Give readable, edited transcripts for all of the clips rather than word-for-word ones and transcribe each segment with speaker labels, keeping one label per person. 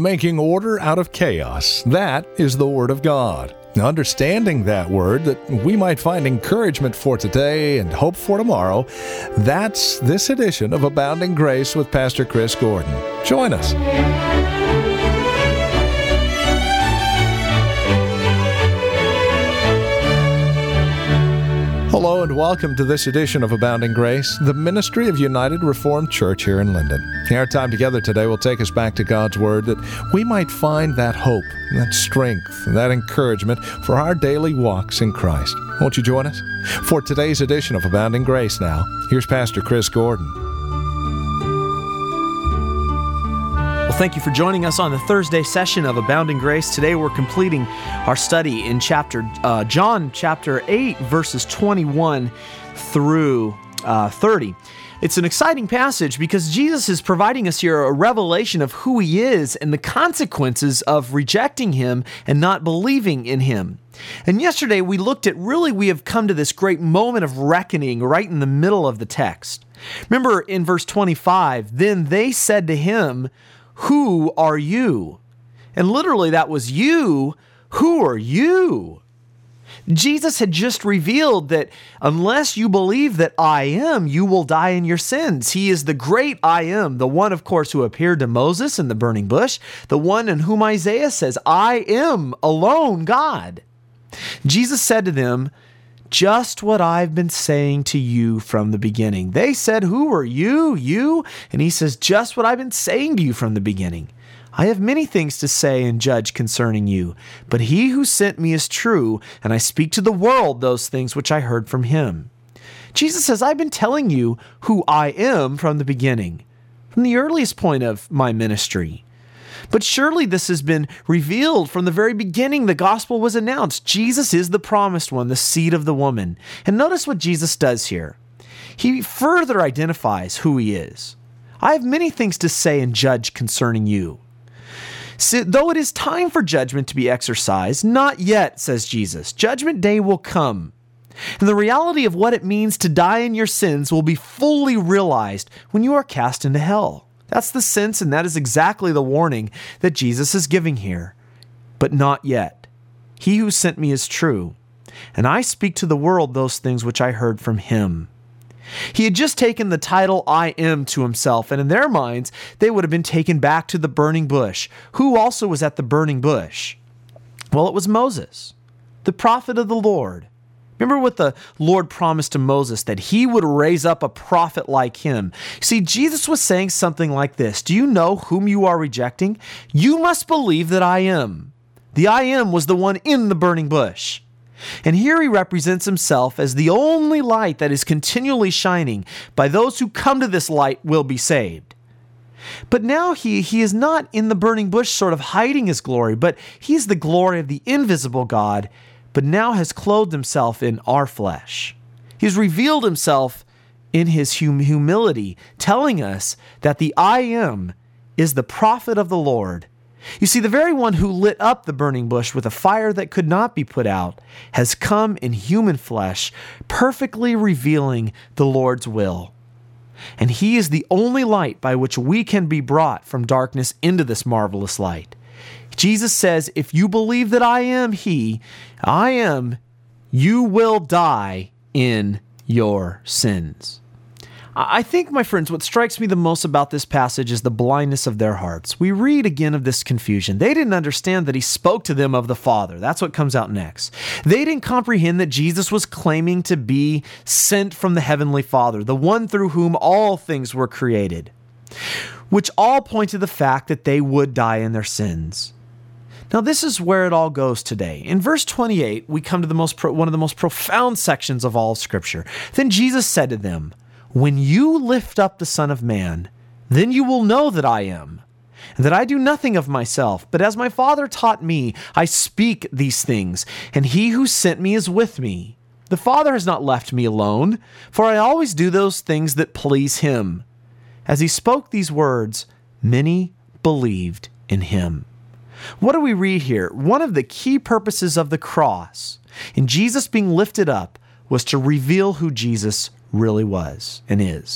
Speaker 1: making order out of chaos. That is the Word of God. Now, understanding that Word, that we might find encouragement for today and hope for tomorrow, that's this edition of Abounding Grace with Pastor Chris Gordon. Join us. Hello and welcome to this edition of Abounding Grace, the ministry of United Reformed Church here in Linden. Our time together today will take us back to God's Word that we might find that hope, that strength, and that encouragement for our daily walks in Christ. Won't you join us? For today's edition of Abounding Grace now, here's Pastor Chris Gordon.
Speaker 2: Well, thank you for joining us on the Thursday session of Abounding Grace. Today we're completing our study in John chapter 8, verses 21 through 30. It's an exciting passage because Jesus is providing us here a revelation of who He is and the consequences of rejecting Him and not believing in Him. And yesterday we looked at we have come to this great moment of reckoning right in the middle of the text. Remember in verse 25, then they said to Him, "Who are you?" And literally that was you. Who are you? Jesus had just revealed that unless you believe that I am, you will die in your sins. He is the great I am, the one, of course, who appeared to Moses in the burning bush, the one in whom Isaiah says, I am alone God. Jesus said to them, just what I've been saying to you from the beginning. They said, who are you? You? And He says, just what I've been saying to you from the beginning. I have many things to say and judge concerning you, but He who sent me is true, and I speak to the world those things which I heard from Him. Jesus says, I've been telling you who I am from the beginning, from the earliest point of my ministry. But surely this has been revealed from the very beginning. The gospel was announced. Jesus is the promised one, the seed of the woman. And notice what Jesus does here. He further identifies who He is. I have many things to say and judge concerning you. So, though it is time for judgment to be exercised, not yet, says Jesus. Judgment day will come. And the reality of what it means to die in your sins will be fully realized when you are cast into hell. That's the sense, and that is exactly the warning that Jesus is giving here. But not yet. He who sent me is true, and I speak to the world those things which I heard from Him. He had just taken the title I am to Himself, and in their minds, they would have been taken back to the burning bush. Who also was at the burning bush? Well, it was Moses, the prophet of the Lord. Remember what the Lord promised to Moses, that He would raise up a prophet like him. See, Jesus was saying something like this. Do you know whom you are rejecting? You must believe that I am. The I am was the one in the burning bush. And here He represents Himself as the only light that is continually shining. By those who come to this light will be saved. But now he is not in the burning bush sort of hiding His glory, but He's the glory of the invisible God, but now has clothed Himself in our flesh. He's revealed Himself in His humility, telling us that the I am is the prophet of the Lord. You see, the very one who lit up the burning bush with a fire that could not be put out has come in human flesh, perfectly revealing the Lord's will. And He is the only light by which we can be brought from darkness into this marvelous light. Jesus says, if you believe that I am He, I am, you will die in your sins. I think, my friends, what strikes me the most about this passage is the blindness of their hearts. We read again of this confusion. They didn't understand that He spoke to them of the Father. That's what comes out next. They didn't comprehend that Jesus was claiming to be sent from the Heavenly Father, the one through whom all things were created, which all point to the fact that they would die in their sins. Now, this is where it all goes today. In verse 28, we come to one of the most profound sections of all Scripture. Then Jesus said to them, when you lift up the Son of Man, then you will know that I am, and that I do nothing of myself, but as my Father taught me, I speak these things, and He who sent me is with me. The Father has not left me alone, for I always do those things that please Him. As He spoke these words, many believed in Him. What do we read here? One of the key purposes of the cross, in Jesus being lifted up, was to reveal who Jesus really was and is.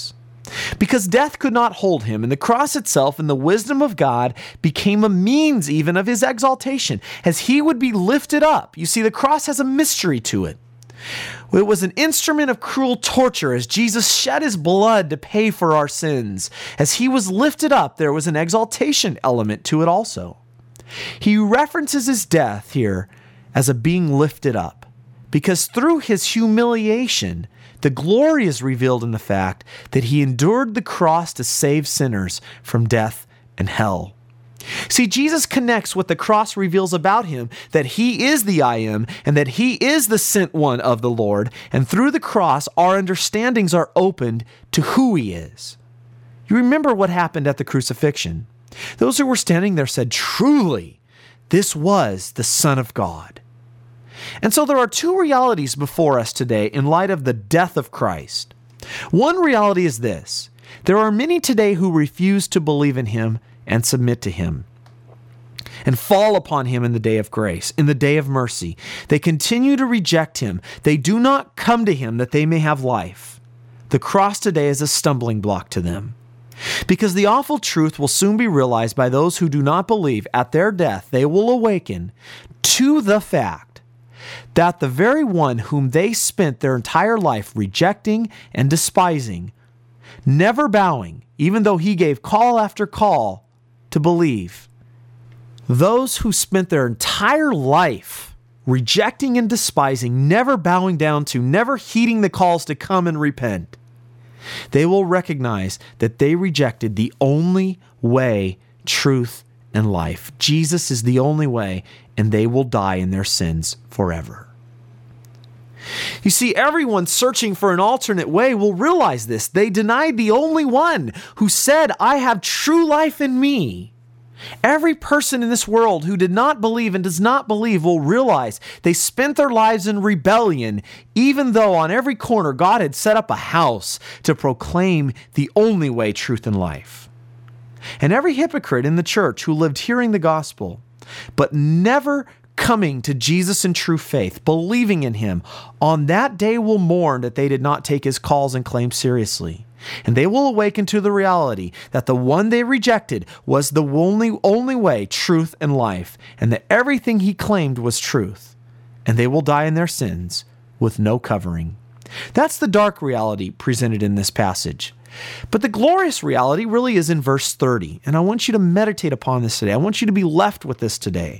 Speaker 2: Because death could not hold him, and the cross itself in the wisdom of God became a means even of his exaltation, as he would be lifted up. You see, the cross has a mystery to it. It was an instrument of cruel torture as Jesus shed his blood to pay for our sins. As he was lifted up, there was an exaltation element to it also. He references his death here as a being lifted up, because through his humiliation, the glory is revealed in the fact that he endured the cross to save sinners from death and hell. See, Jesus connects what the cross reveals about him, that he is the I Am, and that he is the sent one of the Lord, and through the cross, our understandings are opened to who he is. You remember what happened at the crucifixion. Those who were standing there said, "Truly, this was the Son of God." And so there are two realities before us today in light of the death of Christ. One reality is this: there are many today who refuse to believe in him and submit to him and fall upon him in the day of grace, in the day of mercy. They continue to reject him. They do not come to him that they may have life. The cross today is a stumbling block to them, because the awful truth will soon be realized by those who do not believe. At their death, they will awaken to the fact that the very one whom they spent their entire life rejecting and despising, never bowing, even though he gave call after call to believe, those who spent their entire life rejecting and despising, never bowing down to, never heeding the calls to come and repent, they will recognize that they rejected the only way, truth, and life. Jesus is the only way, and they will die in their sins forever. You see, everyone searching for an alternate way will realize this. They denied the only one who said, "I have true life in me." Every person in this world who did not believe and does not believe will realize they spent their lives in rebellion, even though on every corner God had set up a house to proclaim the only way, truth, and life. And every hypocrite in the church who lived hearing the gospel, but never coming to Jesus in true faith, believing in him, on that day will mourn that they did not take his calls and claims seriously. And they will awaken to the reality that the one they rejected was the only way, truth, and life, and that everything he claimed was truth. And they will die in their sins with no covering. That's the dark reality presented in this passage. But the glorious reality really is in verse 30. And I want you to meditate upon this today. I want you to be left with this today.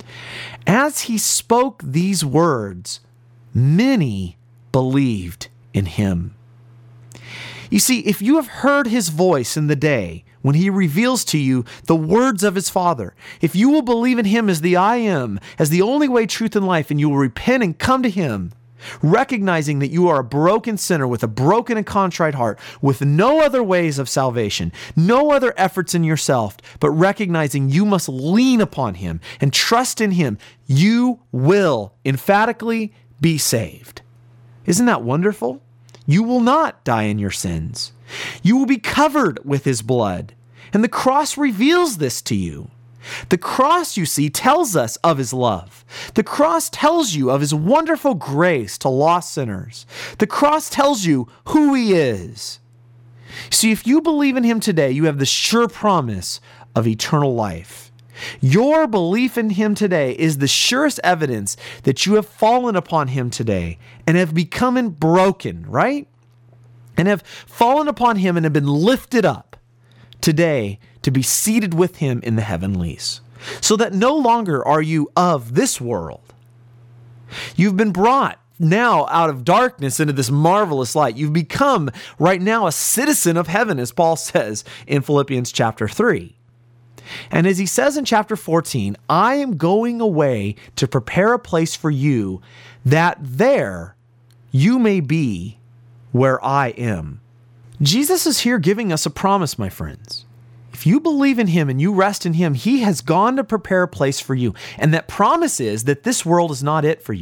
Speaker 2: As he spoke these words, many believed in him. You see, if you have heard his voice in the day when he reveals to you the words of his Father, if you will believe in him as the I Am, as the only way, truth, and life, and you will repent and come to him, recognizing that you are a broken sinner with a broken and contrite heart, with no other ways of salvation, no other efforts in yourself, but recognizing you must lean upon him and trust in him, you will emphatically be saved. Isn't that wonderful? You will not die in your sins. You will be covered with his blood. And the cross reveals this to you. The cross, you see, tells us of his love. The cross tells you of his wonderful grace to lost sinners. The cross tells you who he is. See, if you believe in him today, you have the sure promise of eternal life. Your belief in him today is the surest evidence that you have fallen upon him today and have become broken, right? And have fallen upon him and have been lifted up today to be seated with him in the heavenlies, so that no longer are you of this world. You've been brought now out of darkness into this marvelous light. You've become right now a citizen of heaven, as Paul says in Philippians chapter 3. And as he says in chapter 14, I am going away to prepare a place for you, that there you may be where I am. Jesus is here giving us a promise, my friends. If you believe in him and you rest in him, he has gone to prepare a place for you. And that promise is that this world is not it for you.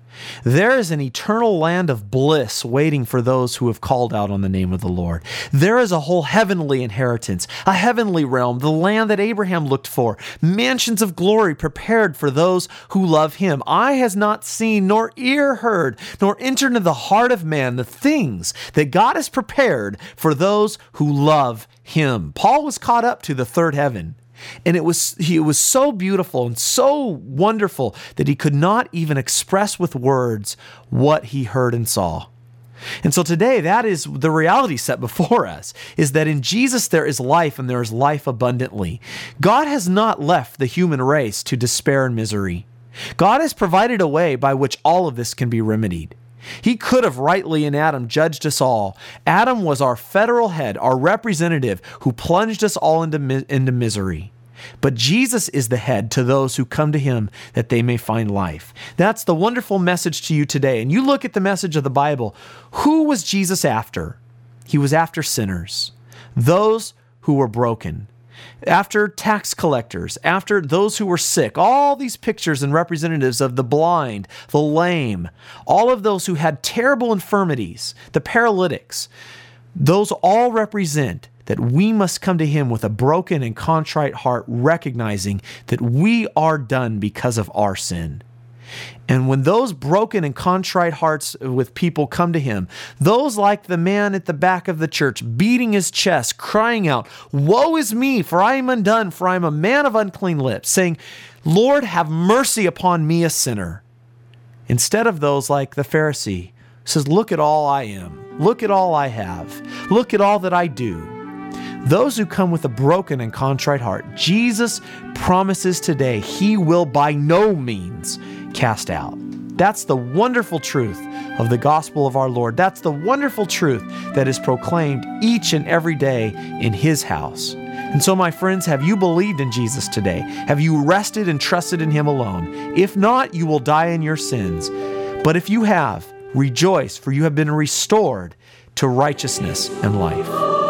Speaker 2: There is an eternal land of bliss waiting for those who have called out on the name of the Lord. There is a whole heavenly inheritance, a heavenly realm, the land that Abraham looked for, mansions of glory prepared for those who love him. Eye has not seen, nor ear heard, nor entered into the heart of man the things that God has prepared for those who love him. Paul was caught up to the third heaven. And it was so beautiful and so wonderful that he could not even express with words what he heard and saw. And so today, that is the reality set before us, is that in Jesus there is life, and there is life abundantly. God has not left the human race to despair and misery. God has provided a way by which all of this can be remedied. He could have rightly in Adam judged us all. Adam was our federal head, our representative, who plunged us all into misery. But Jesus is the head to those who come to him that they may find life. That's the wonderful message to you today. And you look at the message of the Bible. Who was Jesus after? He was after sinners, those who were broken, after tax collectors, after those who were sick. All these pictures and representatives of the blind, the lame, all of those who had terrible infirmities, the paralytics, those all represent that we must come to him with a broken and contrite heart, recognizing that we are done because of our sin. And when those broken and contrite hearts with people come to him, those like the man at the back of the church, beating his chest, crying out, "Woe is me, for I am undone, for I am a man of unclean lips," saying, "Lord, have mercy upon me, a sinner." Instead of those like the Pharisee, who says, "Look at all I am. Look at all I have. Look at all that I do." Those who come with a broken and contrite heart, Jesus promises today he will by no means cast out. That's the wonderful truth of the gospel of our Lord. That's the wonderful truth that is proclaimed each and every day in his house. And so, my friends, have you believed in Jesus today? Have you rested and trusted in him alone? If not, you will die in your sins. But if you have, rejoice, for you have been restored to righteousness and life.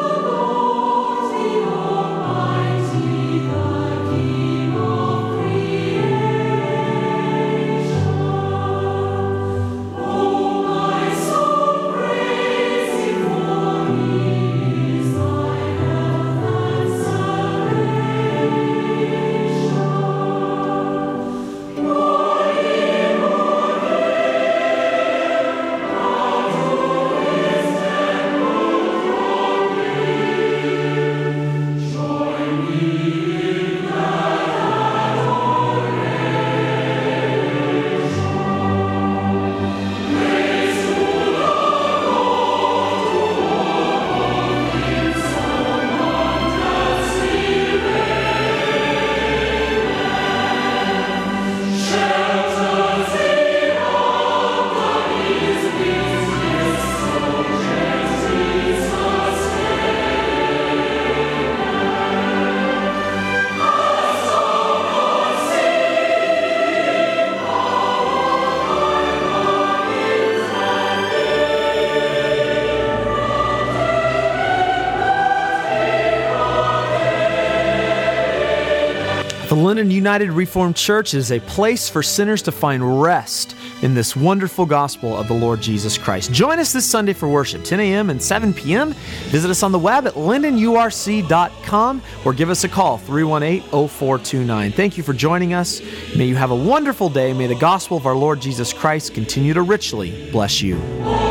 Speaker 2: The Linden United Reformed Church is a place for sinners to find rest in this wonderful gospel of the Lord Jesus Christ. Join us this Sunday for worship, 10 a.m. and 7 p.m. Visit us on the web at lindenurc.com or give us a call, 318-0429. Thank you for joining us. May you have a wonderful day. May the gospel of our Lord Jesus Christ continue to richly bless you.